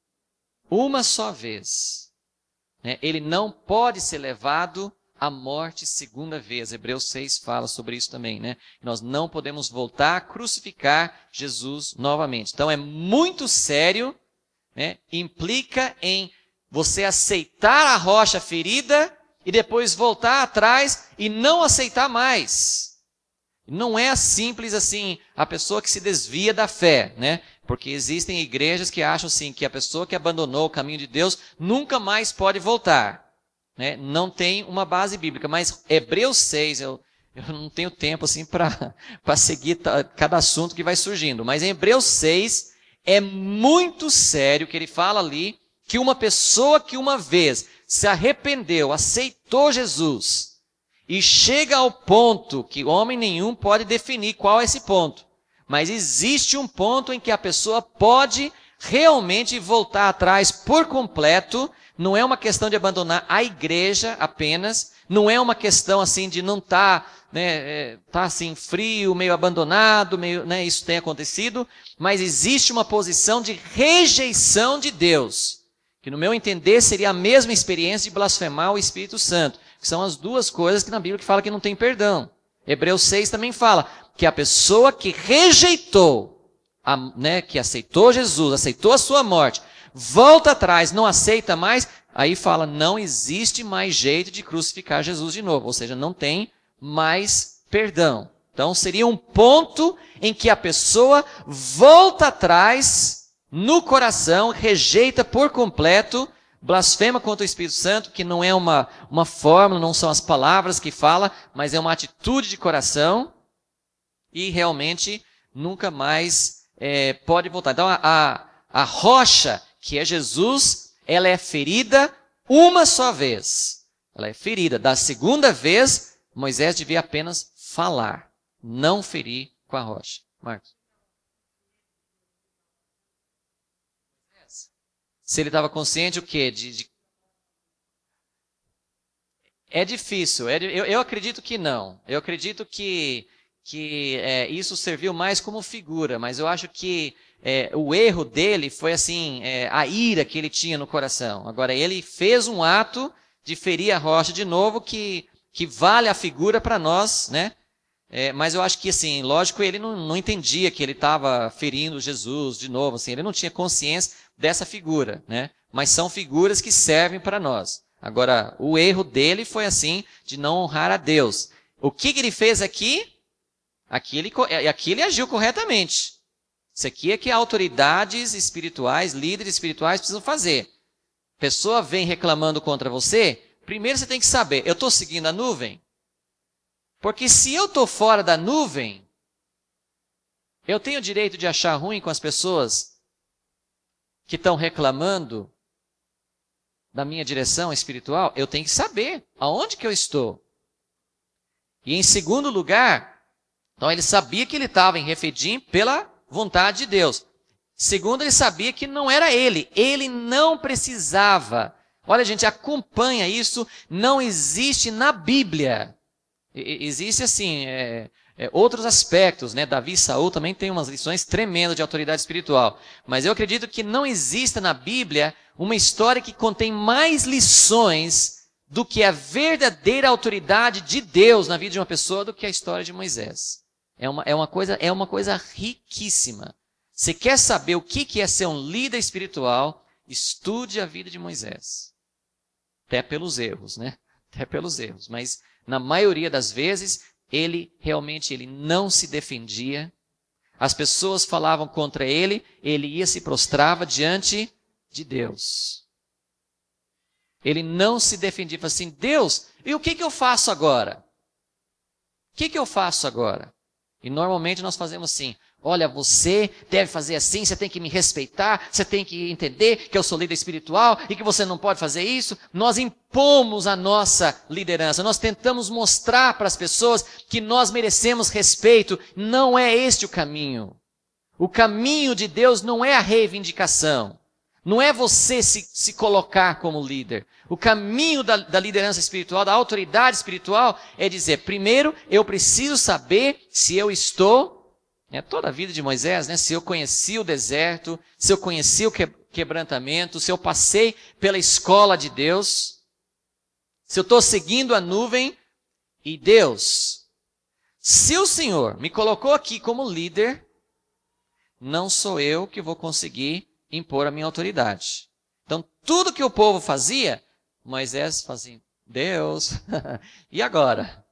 Uma só vez. Né? Ele não pode ser levado a morte segunda vez. Hebreus seis fala sobre isso também, né? Nós não podemos voltar a crucificar Jesus novamente. Então é muito sério, né? Implica em você aceitar a rocha ferida e depois voltar atrás e não aceitar mais. Não é simples assim a pessoa que se desvia da fé, né? Porque existem igrejas que acham assim que a pessoa que abandonou o caminho de Deus nunca mais pode voltar. Né? Não tem uma base bíblica, mas Hebreus seis, eu, eu não tenho tempo assim para seguir cada assunto que vai surgindo, mas em Hebreus seis é muito sério que ele fala ali que uma pessoa que uma vez se arrependeu, aceitou Jesus e chega ao ponto que homem nenhum pode definir qual é esse ponto, mas existe um ponto em que a pessoa pode realmente voltar atrás por completo. Não é uma questão de abandonar a igreja apenas, não é uma questão assim de não estar, tá, né, é, tá assim frio, meio abandonado, meio, né, isso tem acontecido, mas existe uma posição de rejeição de Deus, que no meu entender seria a mesma experiência de blasfemar o Espírito Santo, que são as duas coisas que na Bíblia que fala que não tem perdão. Hebreus seis também fala que a pessoa que rejeitou, a, né, que aceitou Jesus, aceitou a sua morte, volta atrás, não aceita mais, aí fala, não existe mais jeito de crucificar Jesus de novo, ou seja, não tem mais perdão. Então seria um ponto em que a pessoa volta atrás no coração, rejeita por completo, blasfema contra o Espírito Santo, que não é uma, uma fórmula, não são as palavras que fala, mas é uma atitude de coração, e realmente nunca mais é, pode voltar. Então a, a, a rocha, que é Jesus, ela é ferida uma só vez. Ela é ferida. Da segunda vez, Moisés devia apenas falar. não ferir com a rocha. Marcos. Se ele estava consciente o quê? De, de... É difícil. É, eu, eu acredito que não. Eu acredito que, que é, isso serviu mais como figura, mas eu acho que é, o erro dele foi assim, é, a ira que ele tinha no coração. Agora, ele fez um ato de ferir a rocha de novo que, que vale a figura para nós, né? É, mas eu acho que, assim, lógico, ele não, não entendia que ele estava ferindo Jesus de novo, assim, ele não tinha consciência dessa figura, né? Mas são figuras que servem para nós. Agora, o erro dele foi assim, de não honrar a Deus. O que, que ele fez aqui? Aqui ele, aqui ele agiu corretamente. Isso aqui é que autoridades espirituais, líderes espirituais precisam fazer. Pessoa vem reclamando contra você, primeiro você tem que saber, eu estou seguindo a nuvem? Porque se eu estou fora da nuvem, eu tenho o direito de achar ruim com as pessoas que estão reclamando da minha direção espiritual? Eu tenho que saber aonde que eu estou. E em segundo lugar, então ele sabia que ele estava em Refidim pela vontade de Deus. Segundo, ele sabia que não era ele. Ele não precisava. Olha, gente, acompanha isso. Não existe na Bíblia. Existe, assim, é, é, outros aspectos, né? Davi e Saul também têm umas lições tremendas de autoridade espiritual. Mas eu acredito que não exista na Bíblia uma história que contém mais lições do que a verdadeira autoridade de Deus na vida de uma pessoa do que a história de Moisés. É uma, é uma, coisa, é uma coisa riquíssima. Você quer saber o que é ser um líder espiritual? Estude a vida de Moisés. Até pelos erros, né? Até pelos erros. Mas, na maioria das vezes, ele realmente ele não se defendia. As pessoas falavam contra ele, ele ia se prostrava diante de Deus. Ele não se defendia. Falava assim, Deus, e o que, que eu faço agora? O que, que eu faço agora? E normalmente nós fazemos assim, olha, você deve fazer assim, você tem que me respeitar, você tem que entender que eu sou líder espiritual e que você não pode fazer isso. Nós impomos a nossa liderança, nós tentamos mostrar para as pessoas que nós merecemos respeito. Não é este o caminho. O caminho de Deus não é a reivindicação. Não é você se, se colocar como líder. O caminho da, da liderança espiritual, da autoridade espiritual, é dizer, primeiro, eu preciso saber se eu estou, é toda a vida de Moisés, né? Se eu conheci o deserto, se eu conheci o que, quebrantamento, se eu passei pela escola de Deus, se eu estou seguindo a nuvem, e Deus, se o Senhor me colocou aqui como líder, não sou eu que vou conseguir impor a minha autoridade. Então, tudo que o povo fazia, Moisés fazia, Deus, e agora?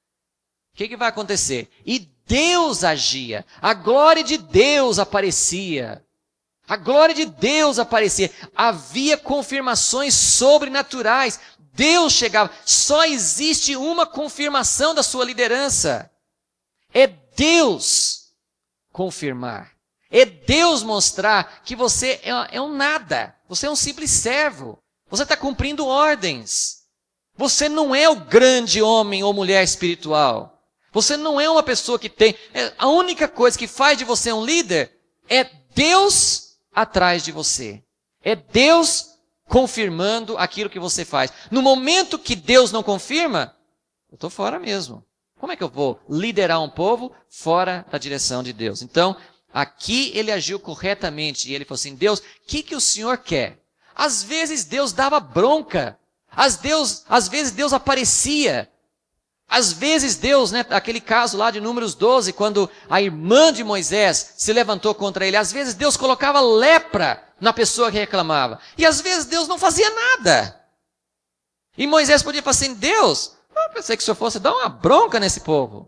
O que, que vai acontecer? E Deus agia, a glória de Deus aparecia, a glória de Deus aparecia, havia confirmações sobrenaturais, Deus chegava, só existe uma confirmação da sua liderança, é Deus confirmar. É Deus mostrar que você é, é um nada. Você é um simples servo. Você está cumprindo ordens. Você não é o grande homem ou mulher espiritual. Você não é uma pessoa que tem... É, a única coisa que faz de você um líder é Deus atrás de você. É Deus confirmando aquilo que você faz. No momento que Deus não confirma, eu estou fora mesmo. Como é que eu vou liderar um povo fora da direção de Deus? Então... aqui ele agiu corretamente e ele falou assim, Deus, o que, que o Senhor quer? Às vezes Deus dava bronca, às, Deus, às vezes Deus aparecia, às vezes Deus, né, aquele caso lá de Números doze, quando a irmã de Moisés se levantou contra ele, às vezes Deus colocava lepra na pessoa que reclamava, e às vezes Deus não fazia nada. E Moisés podia falar assim, Deus, eu pensei que o Senhor fosse dar uma bronca nesse povo.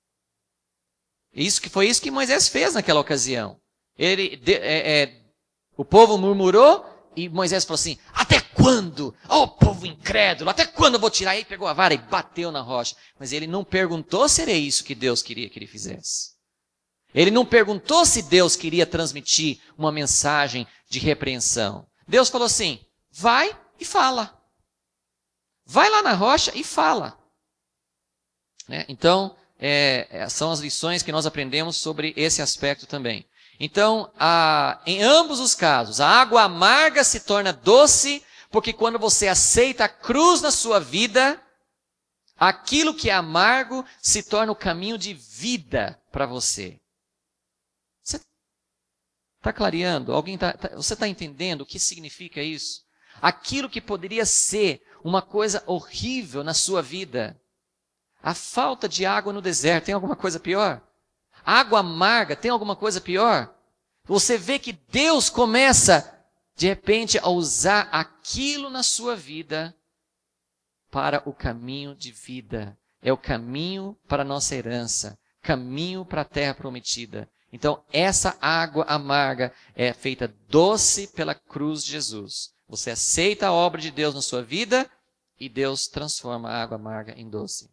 Isso que foi isso que Moisés fez naquela ocasião. Ele, de, é, é, o povo murmurou e Moisés falou assim, até quando? Ó, povo incrédulo, até quando eu vou tirar? Aí pegou a vara e bateu na rocha. Mas ele não perguntou se era isso que Deus queria que ele fizesse. Ele não perguntou se Deus queria transmitir uma mensagem de repreensão. Deus falou assim, vai e fala. Vai lá na rocha e fala. Né? Então... é, são as lições que nós aprendemos sobre esse aspecto também. Então, a, em ambos os casos, a água amarga se torna doce, porque quando você aceita a cruz na sua vida, aquilo que é amargo se torna o caminho de vida para você. Você está clareando? Alguém tá, tá, você está entendendo o que significa isso? Aquilo que poderia ser uma coisa horrível na sua vida. A falta de água no deserto, tem alguma coisa pior? Água amarga, tem alguma coisa pior? Você vê que Deus começa, de repente, a usar aquilo na sua vida para o caminho de vida. É o caminho para a nossa herança, caminho para a terra prometida. Então, essa água amarga é feita doce pela cruz de Jesus. Você aceita a obra de Deus na sua vida e Deus transforma a água amarga em doce.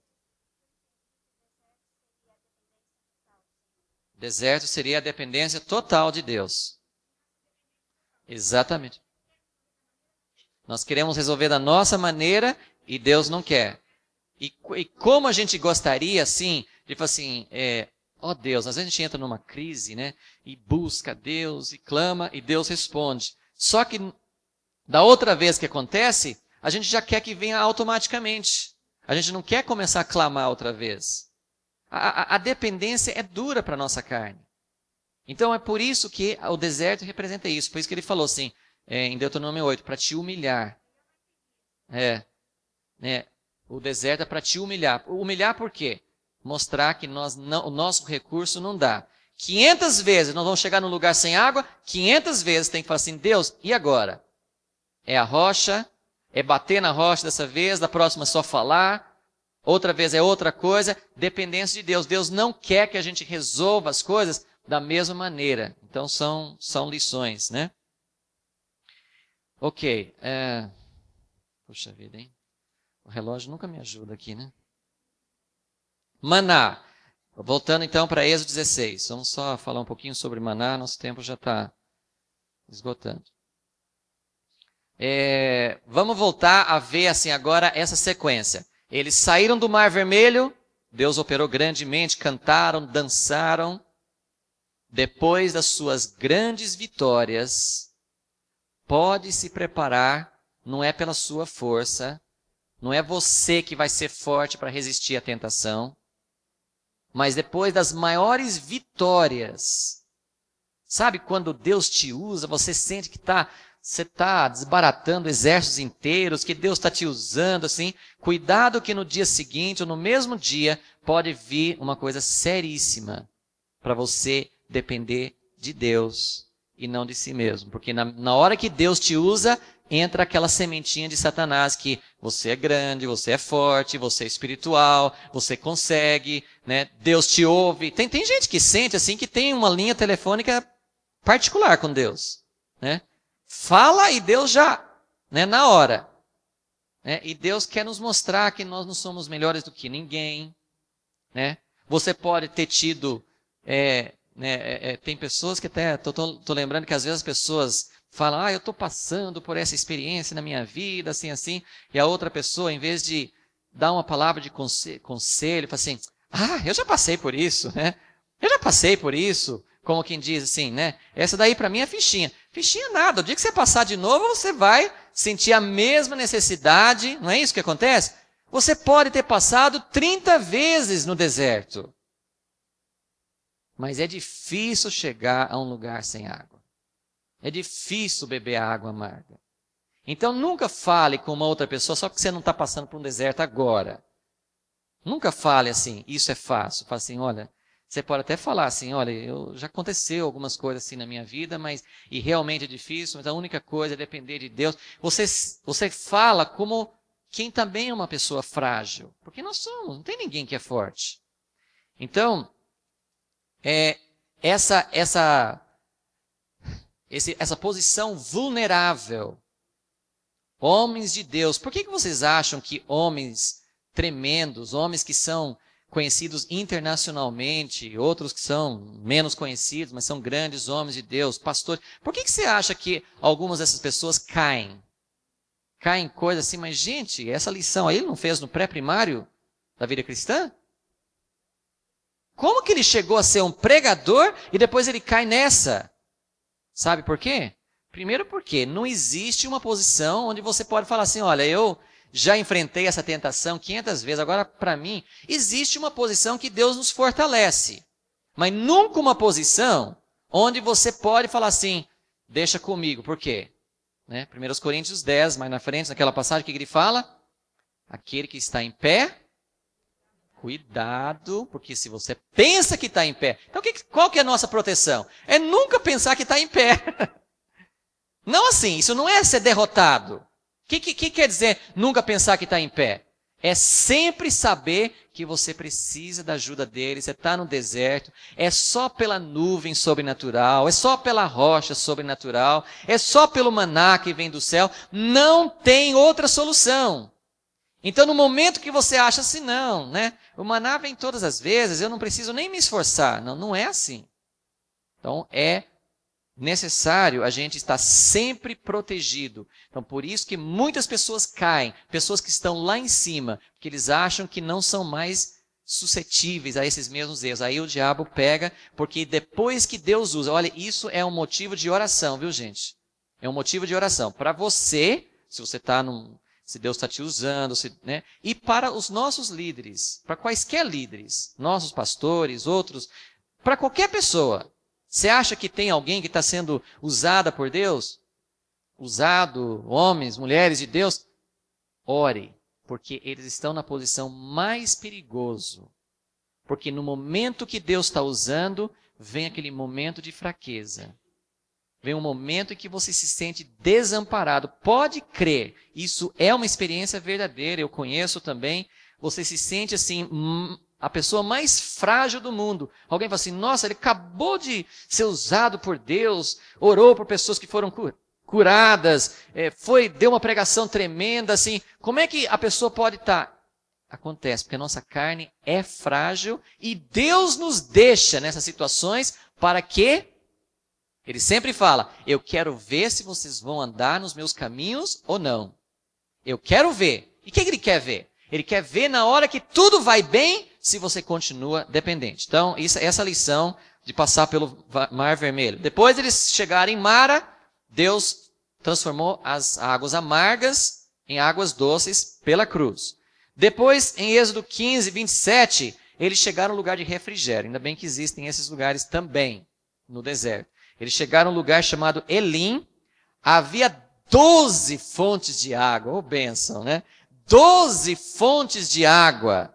Deserto seria a dependência total de Deus. Exatamente. Nós queremos resolver da nossa maneira e Deus não quer. E, e como a gente gostaria, assim, de falar assim, é, ó Deus, às vezes a gente entra numa crise, né? E busca Deus, e clama, e Deus responde. Só que, da outra vez que acontece, a gente já quer que venha automaticamente. A gente não quer começar a clamar outra vez. A, a, a dependência é dura para a nossa carne. Então é por isso que o deserto representa isso. Por isso que ele falou assim, é, em Deuteronômio oito, para te humilhar. É, né, o deserto é para te humilhar. Humilhar por quê? Mostrar que nós não, o nosso recurso não dá. quinhentas vezes nós vamos chegar num lugar sem água, quinhentas vezes tem que falar assim, Deus, e agora? É a rocha, é bater na rocha dessa vez, da próxima é só falar. Outra vez é outra coisa, dependência de Deus. Deus não quer que a gente resolva as coisas da mesma maneira. Então são, são lições, né? Ok. É... Puxa vida, hein? O relógio nunca me ajuda aqui, né? Maná. Voltando então para Êxodo dezesseis. Vamos só falar um pouquinho sobre maná, nosso tempo já está esgotando. É... Vamos voltar a ver assim agora essa sequência. Eles saíram do Mar Vermelho, Deus operou grandemente, cantaram, dançaram. Depois das suas grandes vitórias, pode se preparar, não é pela sua força, não é você que vai ser forte para resistir à tentação, mas depois das maiores vitórias, sabe quando Deus te usa, você sente que tá, você está desbaratando exércitos inteiros, que Deus está te usando, assim, cuidado que no dia seguinte ou no mesmo dia pode vir uma coisa seríssima para você depender de Deus e não de si mesmo. Porque na, na hora que Deus te usa, entra aquela sementinha de Satanás que você é grande, você é forte, você é espiritual, você consegue, né? Deus te ouve. Tem, tem gente que sente assim que tem uma linha telefônica particular com Deus, né? Fala e Deus já, né, na hora. Né? E Deus quer nos mostrar que nós não somos melhores do que ninguém. Né? Você pode ter tido... É, né, é, é, tem pessoas que até... Estou lembrando que às vezes as pessoas falam, ah, eu estou passando por essa experiência na minha vida, assim, assim. E a outra pessoa, em vez de dar uma palavra de conselho, conselho fala assim, ah, eu já passei por isso, né? Eu já passei por isso. Como quem diz assim, né? Essa daí para mim é fichinha. Fichinha nada. O dia que você passar de novo, você vai sentir a mesma necessidade. Não é isso que acontece? Você pode ter passado trinta vezes no deserto. Mas é difícil chegar a um lugar sem água. É difícil beber a água amarga. Então nunca fale com uma outra pessoa só porque você não está passando por um deserto agora. Nunca fale assim, isso é fácil. Fale assim, olha... Você pode até falar assim, olha, eu, já aconteceu algumas coisas assim na minha vida, mas e realmente é difícil, mas a única coisa é depender de Deus. Você, você fala como quem também é uma pessoa frágil, porque nós somos, não tem ninguém que é forte. Então, é, essa, essa, esse, essa posição vulnerável, homens de Deus, por que, que vocês acham que homens tremendos, homens que são conhecidos internacionalmente, outros que são menos conhecidos, mas são grandes homens de Deus, pastores. Por que, que você acha que algumas dessas pessoas caem? Caem coisas assim, mas gente, essa lição aí ele não fez no pré-primário da vida cristã? Como que ele chegou a ser um pregador e depois ele cai nessa? Sabe por quê? Primeiro porque não existe uma posição onde você pode falar assim, olha, eu já enfrentei essa tentação quinhentas vezes, agora para mim, existe uma posição que Deus nos fortalece. Mas nunca uma posição onde você pode falar assim, deixa comigo, por quê? Né? primeira Coríntios dez, mais na frente, naquela passagem, o que ele fala? Aquele que está em pé, cuidado, porque se você pensa que está em pé, então que, qual que é a nossa proteção? É nunca pensar que está em pé. Não assim, isso não é ser derrotado. O que, que, que quer dizer nunca pensar que está em pé? É sempre saber que você precisa da ajuda dele, você está no deserto, é só pela nuvem sobrenatural, é só pela rocha sobrenatural, é só pelo maná que vem do céu, não tem outra solução. Então, no momento que você acha assim, não, né? O maná vem todas as vezes, eu não preciso nem me esforçar. Não, não é assim. Então, é necessário a gente estar sempre protegido. Então, por isso que muitas pessoas caem, pessoas que estão lá em cima, porque eles acham que não são mais suscetíveis a esses mesmos erros. Aí o diabo pega, porque depois que Deus usa, olha, isso é um motivo de oração, viu, gente? É um motivo de oração. Para você, se você está num... se Deus está te usando, se, né? E para os nossos líderes, para quaisquer líderes, nossos pastores, outros, para qualquer pessoa. Você acha que tem alguém que está sendo usada por Deus? Usado, homens, mulheres de Deus? Ore, porque eles estão na posição mais perigosa. Porque no momento que Deus está usando, vem aquele momento de fraqueza. Vem um momento em que você se sente desamparado. Pode crer, isso é uma experiência verdadeira, eu conheço também. Você se sente assim, a pessoa mais frágil do mundo. Alguém fala assim, nossa, ele acabou de ser usado por Deus, orou por pessoas que foram curadas, foi, deu uma pregação tremenda, assim. Como é que a pessoa pode estar? Acontece, porque a nossa carne é frágil e Deus nos deixa nessas situações para que ele sempre fala, eu quero ver se vocês vão andar nos meus caminhos ou não. Eu quero ver. E o que ele quer ver? Ele quer ver na hora que tudo vai bem, se você continua dependente. Então, isso, essa lição de passar pelo Mar Vermelho. Depois eles chegaram em Mara, Deus transformou as águas amargas em águas doces pela cruz. Depois, em Êxodo quinze, vinte e sete, eles chegaram a um lugar de refrigério. Ainda bem que existem esses lugares também no deserto. Eles chegaram a um lugar chamado Elim. Havia doze fontes de água. Oh, bênção, né? Doze fontes de água.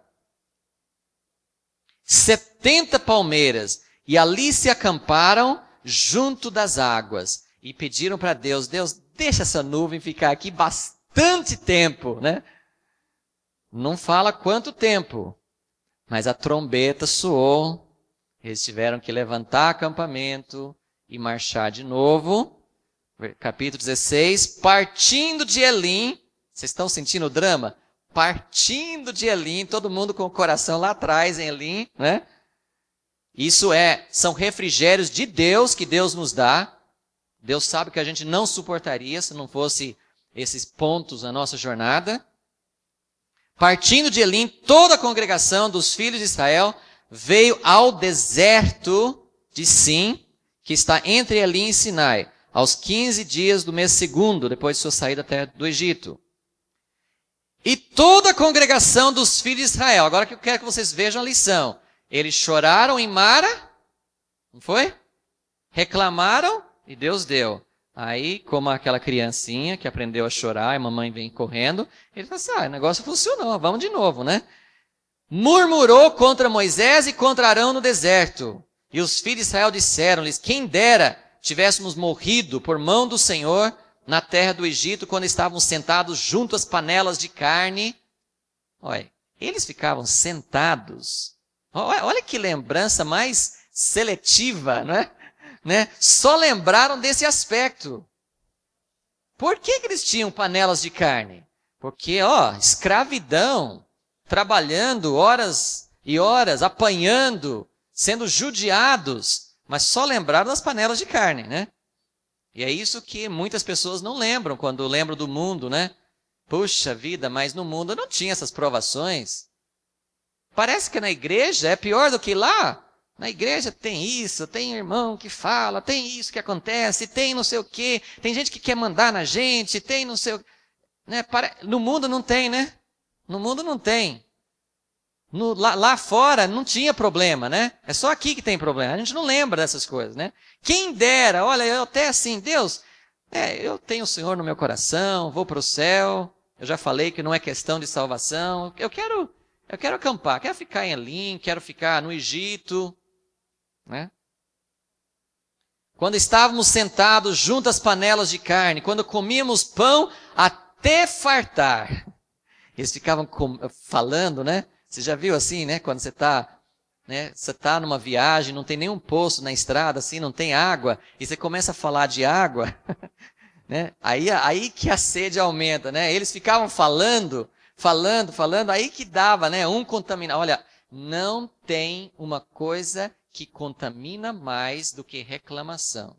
Setenta palmeiras. E ali se acamparam junto das águas. E pediram para Deus, Deus, deixa essa nuvem ficar aqui bastante tempo, né? Não fala quanto tempo. Mas a trombeta soou. Eles tiveram que levantar acampamento e marchar de novo. Capítulo dezesseis, partindo de Elim. Vocês estão sentindo o drama? Partindo de Elim, todo mundo com o coração lá atrás em Elim, né? Isso é, são refrigérios de Deus que Deus nos dá. Deus sabe que a gente não suportaria se não fosse esses pontos na nossa jornada. Partindo de Elim, toda a congregação dos filhos de Israel veio ao deserto de Sim, que está entre Elim e Sinai, aos quinze dias do mês segundo, depois de sua saída até do Egito. E toda a congregação dos filhos de Israel, agora que eu quero que vocês vejam a lição. Eles choraram em Mara, não foi? Reclamaram e Deus deu. Aí, como aquela criancinha que aprendeu a chorar e a mamãe vem correndo, ele falou assim, ah, o negócio funcionou, vamos de novo, né? Murmurou contra Moisés e contra Arão no deserto. E os filhos de Israel disseram-lhes, quem dera tivéssemos morrido por mão do Senhor na terra do Egito, quando estavam sentados junto às panelas de carne. Olha, eles ficavam sentados. Olha, olha que lembrança mais seletiva, não é? Né? Só lembraram desse aspecto. Por que, que eles tinham panelas de carne? Porque, ó, escravidão, trabalhando horas e horas, apanhando, sendo judiados, mas só lembraram das panelas de carne, né? E é isso que muitas pessoas não lembram quando lembram do mundo, né? Puxa vida, mas no mundo não tinha essas provações. parece que na igreja é pior do que lá. Na igreja tem isso, tem irmão que fala, tem isso que acontece, tem não sei o quê, tem gente que quer mandar na gente, tem não sei o quê. Né? No mundo não tem, né? No mundo não tem. No, lá, lá fora não tinha problema, né? É só aqui que tem problema. A gente não lembra dessas coisas, né? Quem dera, olha, eu até assim, Deus, é, eu tenho o Senhor no meu coração, vou para o céu. Eu já falei que não é questão de salvação. Eu quero, eu quero acampar, quero ficar em Elim, quero ficar no Egito. Né? Quando estávamos sentados junto às panelas de carne, quando comíamos pão até fartar, eles ficavam com, falando, né? Você já viu assim, né? Quando você está, né? Você está numa viagem, não tem nenhum poço na estrada, assim, não tem água, e você começa a falar de água, né? Aí, aí que a sede aumenta, né? Eles ficavam falando, falando, falando, aí que dava, né? Um contaminado. Olha, não tem uma coisa que contamina mais do que reclamação.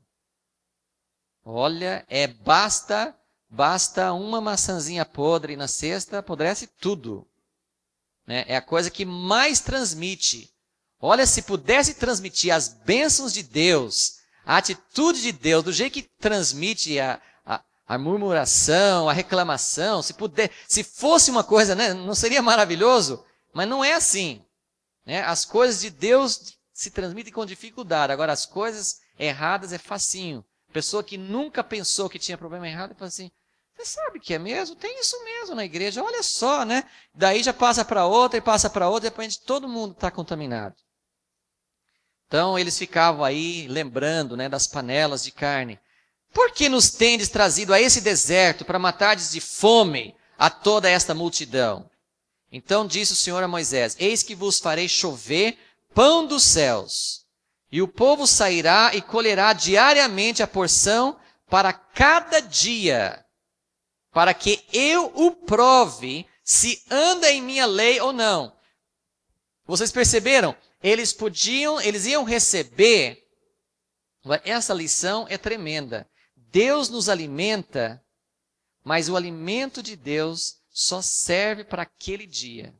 Olha, é basta, basta uma maçãzinha podre na cesta, apodrece tudo. Né? É a coisa que mais transmite. Olha, se pudesse transmitir as bênçãos de Deus, a atitude de Deus, do jeito que transmite a, a, a murmuração, a reclamação, se puder, se fosse uma coisa, né, não seria maravilhoso? Mas não é assim. Né? As coisas de Deus se transmitem com dificuldade. Agora, as coisas erradas é facinho. Pessoa que nunca pensou que tinha problema errado, fala assim, você sabe que é mesmo? Tem isso mesmo na igreja, olha só, né? Daí já passa para outra e passa para outra, depois todo mundo está contaminado. Então, eles ficavam aí lembrando, né, das panelas de carne. Por que nos tendes trazido a esse deserto para matardes de fome a toda esta multidão? Então disse o Senhor a Moisés, eis que vos farei chover pão dos céus, e o povo sairá e colherá diariamente a porção para cada dia, para que eu o prove se anda em minha lei ou não. Vocês perceberam? Eles podiam, eles iam receber, essa lição é tremenda. Deus nos alimenta, mas o alimento de Deus só serve para aquele dia.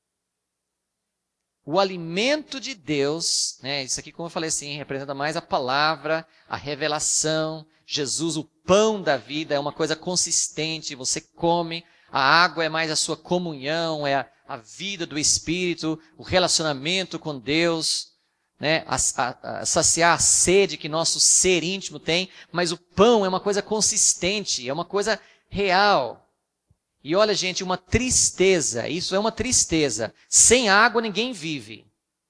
O alimento de Deus, né, isso aqui, como eu falei assim, representa mais a palavra, a revelação. Jesus, o pão da vida, é uma coisa consistente, você come. A água é mais a sua comunhão, é a, a vida do Espírito, o relacionamento com Deus, né, a, a, a saciar a sede que nosso ser íntimo tem. Mas o pão é uma coisa consistente, é uma coisa real. E olha, gente, uma tristeza, isso é uma tristeza. Sem água ninguém vive.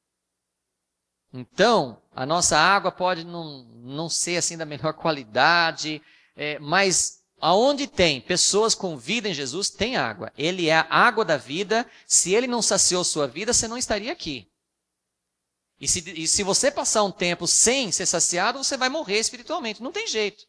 Então, a nossa água pode não, não ser assim da melhor qualidade, é, mas aonde tem pessoas com vida em Jesus, tem água. Ele é a água da vida. Se ele não saciou sua vida, você não estaria aqui. E se, e se você passar um tempo sem ser saciado, você vai morrer espiritualmente. Não tem jeito.